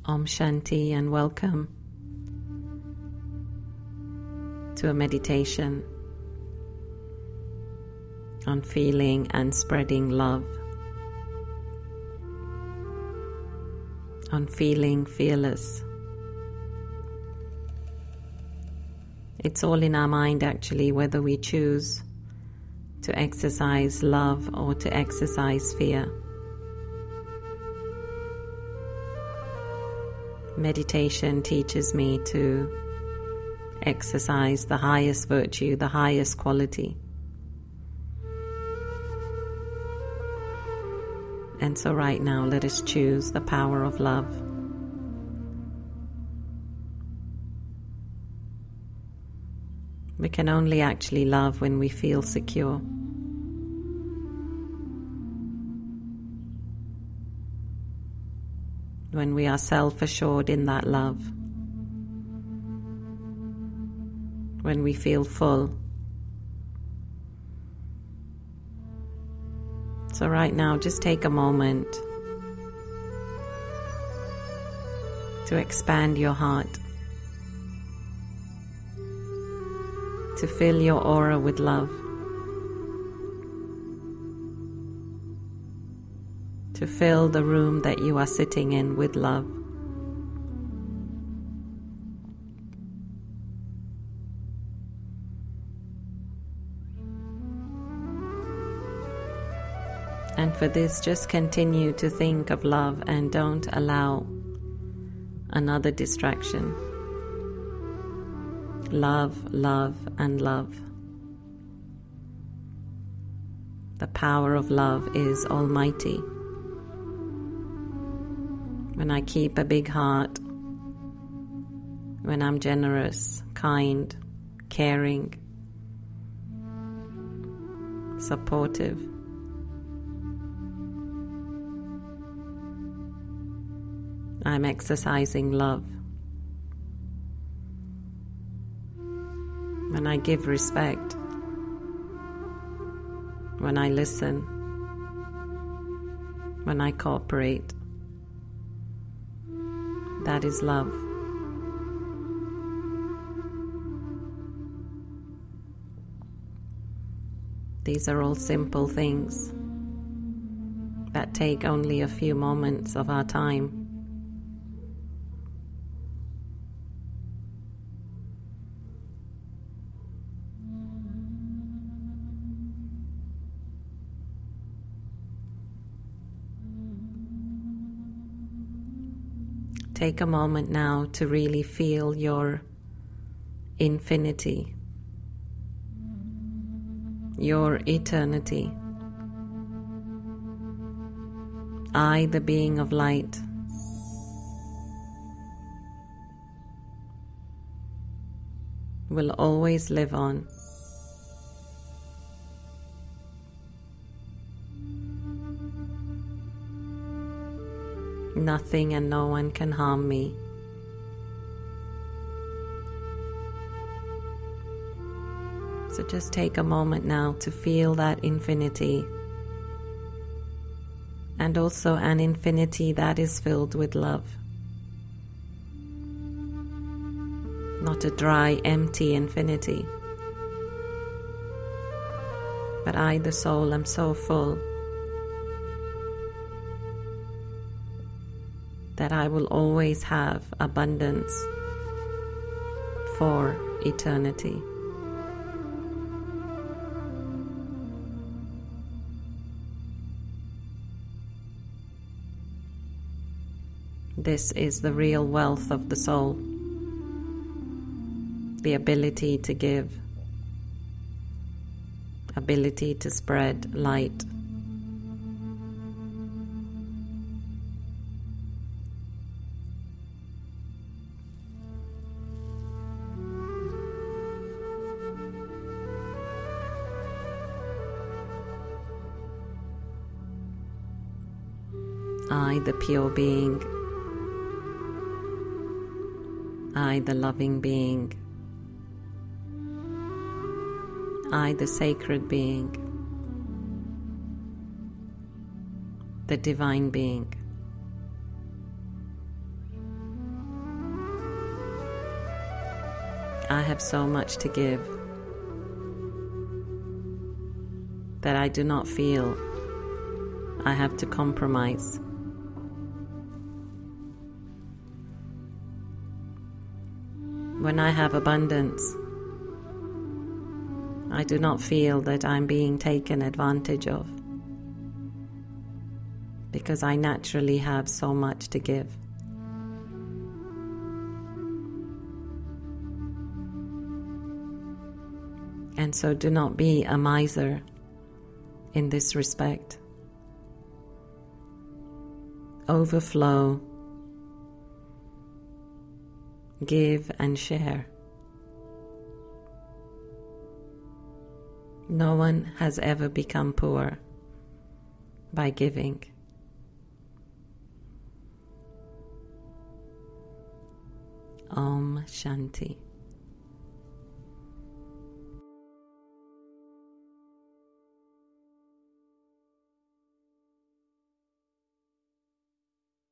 Om Shanti and welcome to a meditation on feeling and spreading love, on feeling fearless. It's all in our mind actually, whether we choose to exercise love or to exercise fear. Meditation teaches me to exercise the highest virtue, the highest quality. And so right now, let us choose the power of love. We can only actually love when we feel secure. When we are self-assured in that love. When we feel full. So right now, just take a moment to expand your heart, to fill your aura with love, to fill the room that you are sitting in with love. And for this, just continue to think of love and don't allow another distraction. Love, love, and love. The power of love is almighty. When I keep a big heart, when I'm generous, kind, caring, supportive, I'm exercising love. When I give respect, when I listen, when I cooperate, that is love. These are all simple things that take only a few moments of our time. Take a moment now to really feel your infinity, your eternity. I, the being of light, will always live on. Nothing and no one can harm me. So just take a moment now to feel that infinity, and also an infinity that is filled with love. Not a dry, empty infinity, but I, the soul, am so full that I will always have abundance for eternity. This is the real wealth of the soul, the ability to give, ability to spread light. I, the pure being, I, the loving being, I, the sacred being, the divine being, I have so much to give that I do not feel I have to compromise. When I have abundance, I do not feel that I'm being taken advantage of, because I naturally have so much to give. And so do not be a miser in this respect. Overflow, give and share. No one has ever become poor by giving. Om Shanti.